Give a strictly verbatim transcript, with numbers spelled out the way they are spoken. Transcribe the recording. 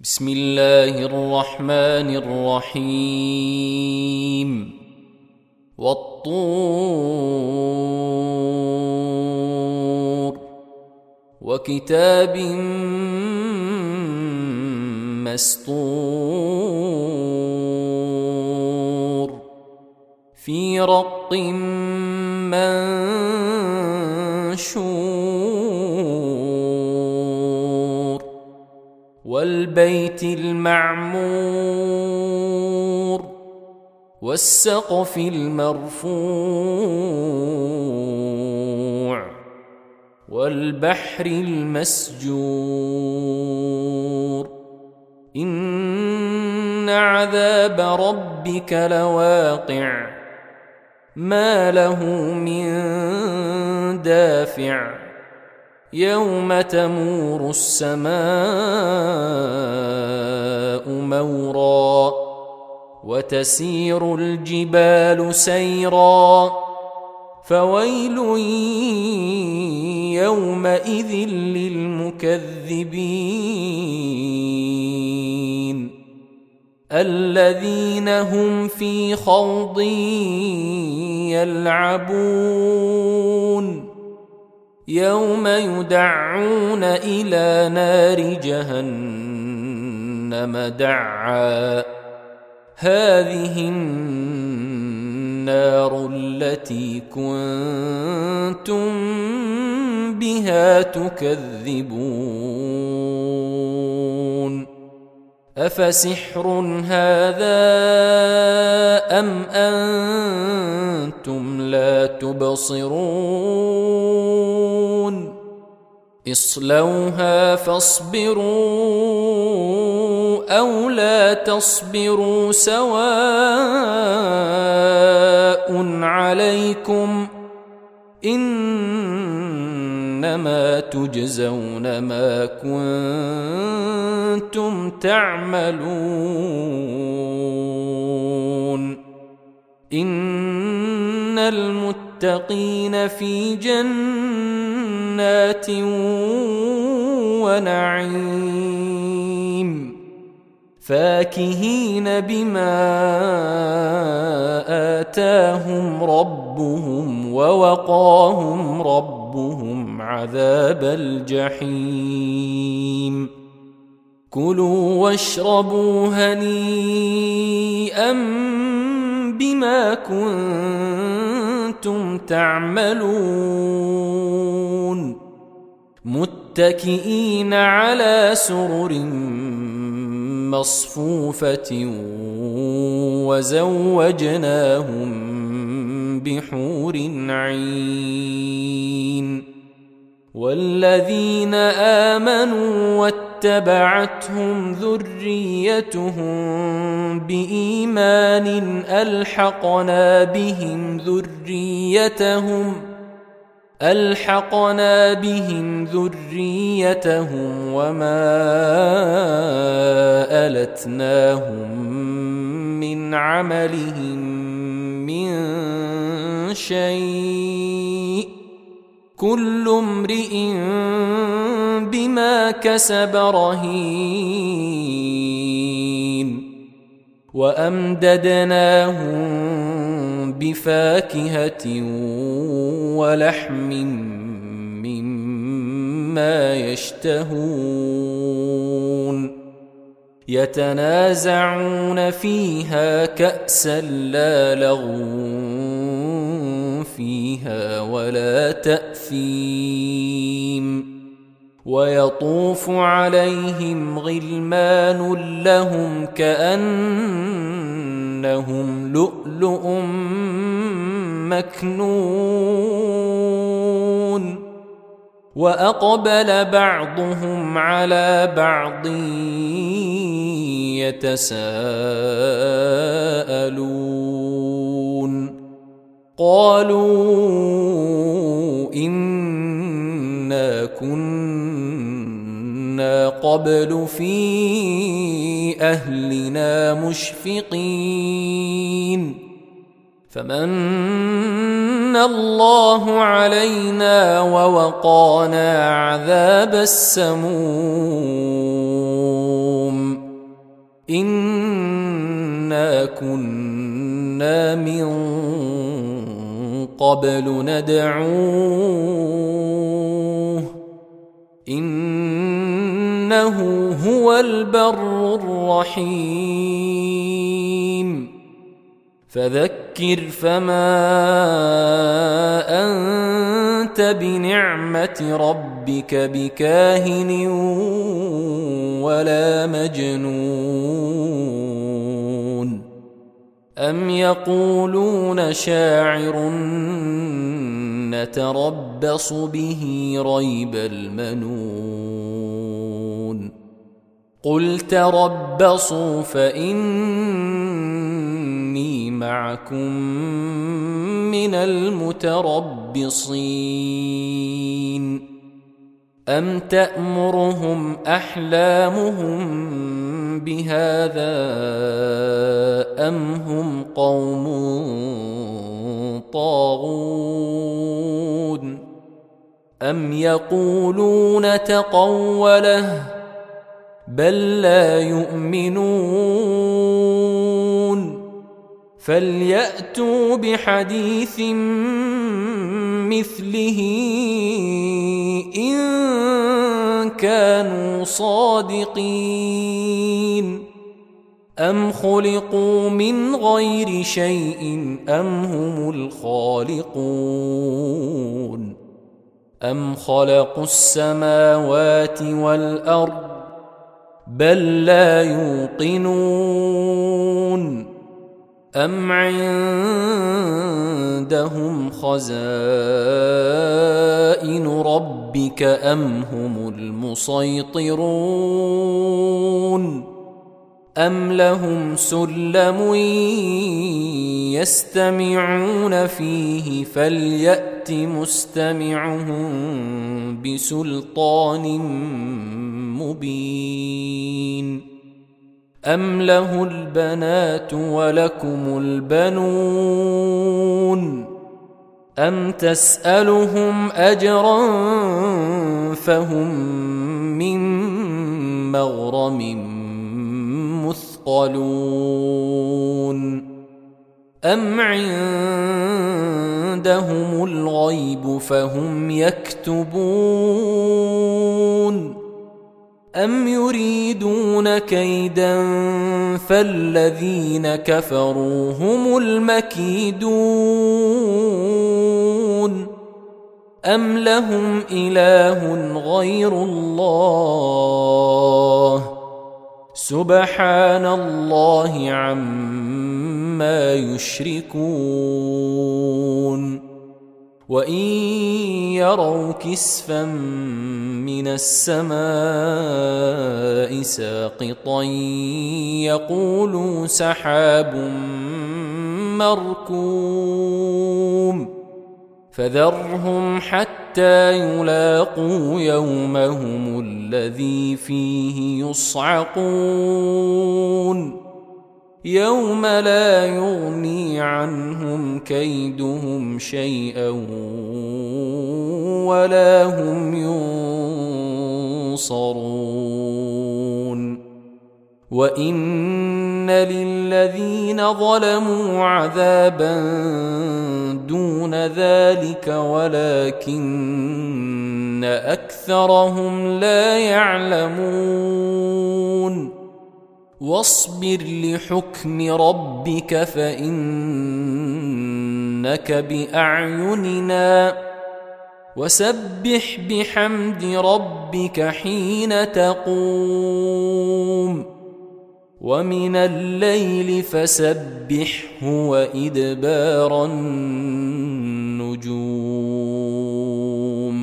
بسم الله الرحمن الرحيم والطور وكتاب مسطور في رق منشور والبيت المعمور والسقف المرفوع والبحر المسجور إن عذاب ربك لواقع ما له من دافع يوم تمور السماء مورا وتسير الجبال سيرا فويل يومئذ للمكذبين الذين هم في خوض يلعبون يوم يدعون إلى نار جهنم دعا هذه النار التي كنتم بها تكذبون أفسحر هذا أم أنتم لا تبصرون اصلوها فاصبروا أو لا تصبروا سواء عليكم إنما تجزون ما كنتم تعملون إن المتقين في جنات ونعيم فاكهين بما آتاهم ربهم ووقاهم ربهم عذاب الجحيم كلوا واشربوا هنيئا بما كنتم تعملون متكئين على سرر مصفوفة وزوجناهم بحور عين والذين آمنوا واتبعتهم ذريتهم بإيمان ألحقنا بهم ذريتهم ألحقنا بهم ذريتهم وما ألتناهم من عملهم من شيء كل امرئ بما كسب رهين وأمددناهم بفاكهة ولحم مما يشتهون يتنازعون فيها كأسا لا لغو فيها ولا تأثيم ويطوف عليهم غلمان لهم كأنهم لؤلؤ مكنون وأقبل بعضهم على بعض يتساءلون قالوا إنا كنا قبل في أهلنا مشفقين فمن الله علينا ووقانا عذاب السموم إنا كنا من قبل ندعوه إنه هو البر الرحيم فذكر فما أنت بنعمة ربك بكاهن ولا مجنون أم يقولون شاعر نتربص به ريب المنون قل تربصوا فإني معكم من المتربصين أم تأمرهم أحلامهم بهذا أم هم قوم طاغون أم يقولون تقوله بل لا يؤمنون فليأتوا بحديث مثله إن كانوا صادقين أم خلقوا من غير شيء أم هم الخالقون أم خلقوا السماوات والأرض بل لا يوقنون أم عندهم خزائن ربك أم هم المسيطرون أم لهم سلم يستمعون فيه فليأت مستمعهم بسلطان مبين أم له البنات ولكم البنون أم تسألهم أجرا فهم من مغرم مثقلون أم عندهم الغيب فهم يكتبون أم يريدون كيدا فالذين كفروا هم المكيدون أم لهم إله غير الله سبحان الله عما يشركون وإن يروا كسفا من السماء ساقطا يقولوا سحاب مركوم فذرهم حتى يلاقوا يومهم الذي فيه يصعقون يوم لا يغني عنهم كيدهم شيئا ولا هم ينصرون وإن للذين ظلموا عذابا دون ذلك ولكن أكثرهم لا يعلمون واصبر لحكم ربك فإنك بأعيننا وسبح بحمد ربك حين تقوم ومن الليل فسبحه وإدبار النجوم